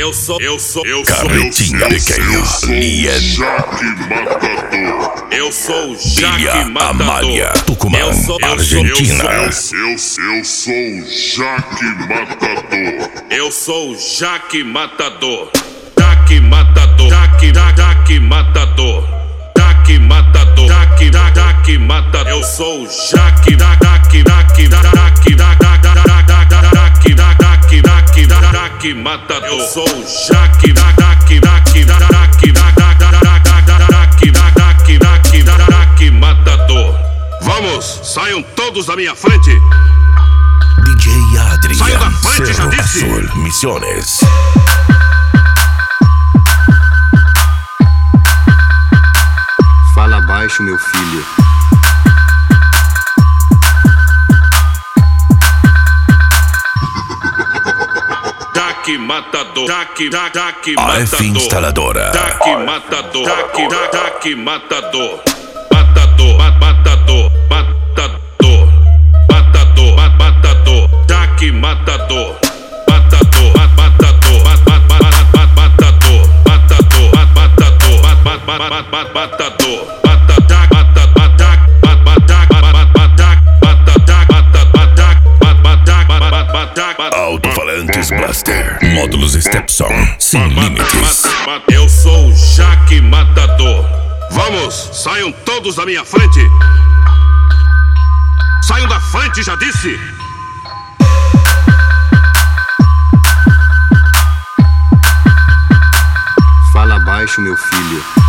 Carretinha pequena, Lienda. Eu sou o Jaque Ilha Matador. Amália, Tucumã, Argentina. Eu sou o Jaque Matador. Eu sou o Jaque Matador. Jaque Matador. Jaque Matador. Jaque Matador. Jaque Matador. Eu sou o Jaque Matador. Eu sou o Jaque Matador. Vamos, saiam todos da minha frente. DJ Adrian, Saiam da frente, já Cerro disse. Azul, Misiones. Fala baixo, meu filho. Jaque Matador. Jaque AF Matador. Instaladora. Jaque Matador. Jaque Matador. Matador. Jaque Matador. Alto-falantes Blaster. Módulos Stepson. Sem limites. Eu sou o Jaque Matador. Vamos, saiam todos da minha frente. Saiam da frente, já disse. Fala baixo, meu filho.